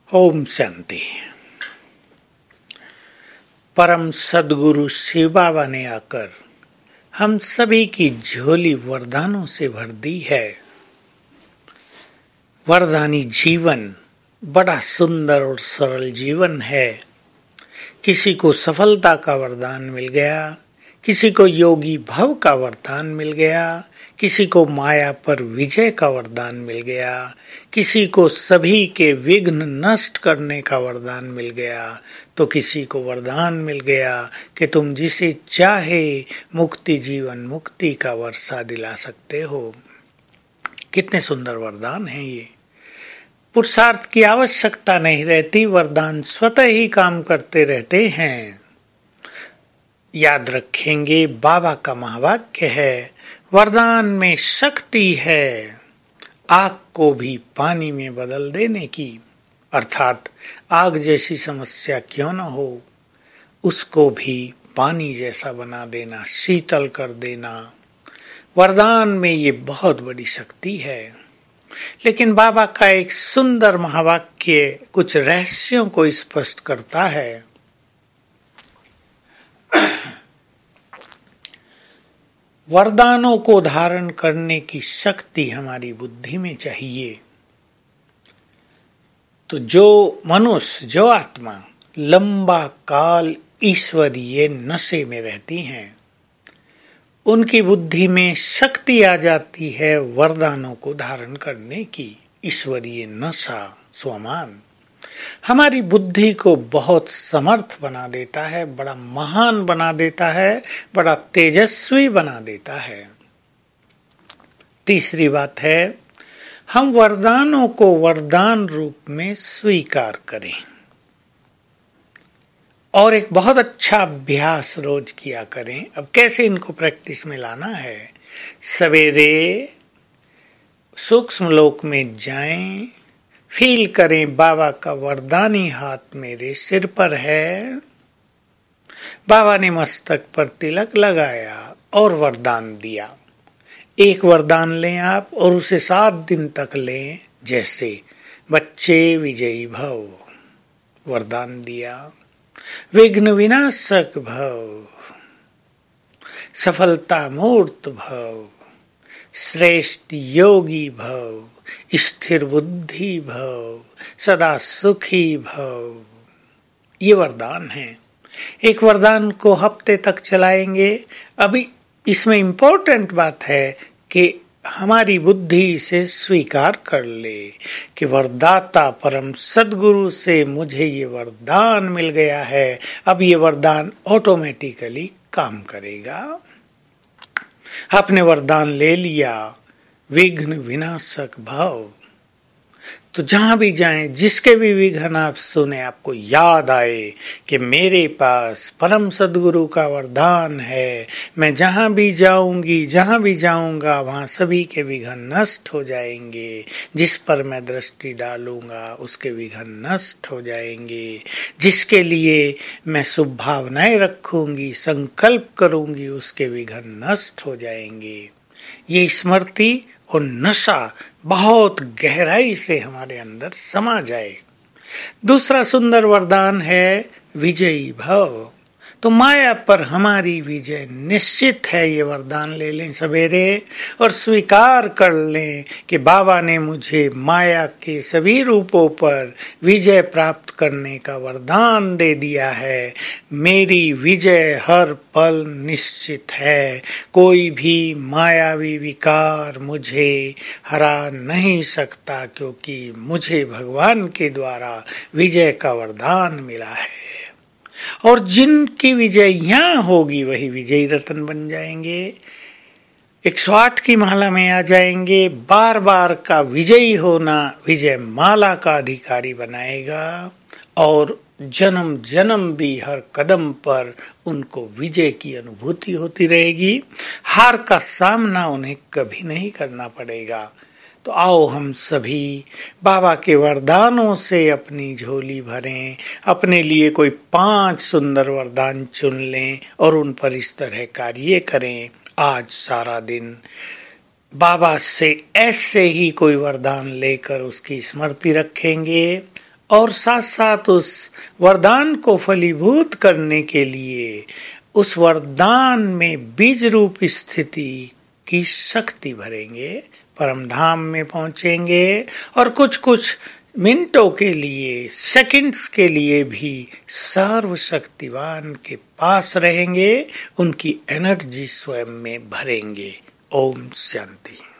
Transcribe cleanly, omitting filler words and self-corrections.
ओम शांति। परम सद्गुरु शिव बाबा ने आकर हम सभी की झोली वरदानों से भर दी है। वरदानी जीवन बड़ा सुंदर और सरल जीवन है। किसी को सफलता का वरदान मिल गया, किसी को योगी भव का वरदान मिल गया, किसी को माया पर विजय का वरदान मिल गया, किसी को सभी के विघ्न नष्ट करने का वरदान मिल गया, तो किसी को वरदान मिल गया कि तुम जिसे चाहे मुक्ति जीवन मुक्ति का वर्षा दिला सकते हो। कितने सुंदर वरदान हैं ये। पुरुषार्थ की आवश्यकता नहीं रहती, वरदान स्वतः ही काम करते रहते हैं। याद रखेंगे, बाबा का महावाक्य है, वरदान में शक्ति है आग को भी पानी में बदल देने की। अर्थात आग जैसी समस्या क्यों न हो, उसको भी पानी जैसा बना देना, शीतल कर देना। वरदान में ये बहुत बड़ी शक्ति है। लेकिन बाबा का एक सुंदर महावाक्य कुछ रहस्यों को स्पष्ट करता है। वरदानों को धारण करने की शक्ति हमारी बुद्धि में चाहिए। तो जो मनुष्य, जो आत्मा लंबा काल ईश्वरीय नशे में रहती हैं, उनकी बुद्धि में शक्ति आ जाती है वरदानों को धारण करने की। ईश्वरीय नशा, स्वमान हमारी बुद्धि को बहुत समर्थ बना देता है, बड़ा महान बना देता है, बड़ा तेजस्वी बना देता है। तीसरी बात है, हम वरदानों को वरदान रूप में स्वीकार करें और एक बहुत अच्छा अभ्यास रोज किया करें। अब कैसे इनको प्रैक्टिस में लाना है? सवेरे सूक्ष्म लोक में जाएं, फील करें बाबा का वरदानी हाथ मेरे सिर पर है। बाबा ने मस्तक पर तिलक लगाया और वरदान दिया। एक वरदान लें आप और उसे 7 दिन तक लें। जैसे बच्चे विजयी भव, वरदान दिया। विघ्न विनाशक भव, सफलता मूर्त भव, श्रेष्ठ योगी भव, स्थिर बुद्धि भव, सदा सुखी भव। ये वरदान है। एक वरदान को हफ्ते तक चलाएंगे। अभी इसमें इंपॉर्टेंट बात है कि हमारी बुद्धि इसे स्वीकार कर ले कि वरदाता परम सद्गुरु से मुझे ये वरदान मिल गया है। अब ये वरदान ऑटोमेटिकली काम करेगा। आपने वरदान ले लिया, विघ्न विनाशक भव, तो जहां भी जाएं, जिसके भी विघ्न आप सुने, आपको याद आए कि मेरे पास परम सद्गुरु का वरदान है। मैं जहां भी जाऊंगी, जहां भी जाऊंगा, वहां सभी के विघ्न नष्ट हो जाएंगे। जिस पर मैं दृष्टि डालूंगा उसके विघ्न नष्ट हो जाएंगे। जिसके लिए मैं शुभ भावनाएं रखूंगी, संकल्प करूंगी, उसके विघ्न नष्ट हो जाएंगे। ये स्मृति और नशा बहुत गहराई से हमारे अंदर समा जाए। दूसरा सुंदर वरदान है विजयी भव। तो माया पर हमारी विजय निश्चित है। ये वरदान ले लें सवेरे और स्वीकार कर लें कि बाबा ने मुझे माया के सभी रूपों पर विजय प्राप्त करने का वरदान दे दिया है। मेरी विजय हर पल निश्चित है। कोई भी मायावी विकार मुझे हरा नहीं सकता, क्योंकि मुझे भगवान के द्वारा विजय का वरदान मिला है। और जिनकी विजय यहाँ होगी वही विजयी रत्न बन जाएंगे, 108 की माला में आ जाएंगे। बार बार का विजयी होना विजय माला का अधिकारी बनाएगा और जन्म जन्म भी हर कदम पर उनको विजय की अनुभूति होती रहेगी। हार का सामना उन्हें कभी नहीं करना पड़ेगा। तो आओ हम सभी बाबा के वरदानों से अपनी झोली भरें, अपने लिए कोई 5 सुंदर वरदान चुन लें और उन पर इस तरह कार्य करें। आज सारा दिन बाबा से ऐसे ही कोई वरदान लेकर उसकी स्मृति रखेंगे और साथ साथ उस वरदान को फलीभूत करने के लिए उस वरदान में बीज रूप स्थिति की शक्ति भरेंगे, परम धाम में पहुंचेंगे और कुछ कुछ मिनटों के लिए, सेकंड्स के लिए भी सर्वशक्तिवान के पास रहेंगे, उनकी एनर्जी स्वयं में भरेंगे। ओम शांति।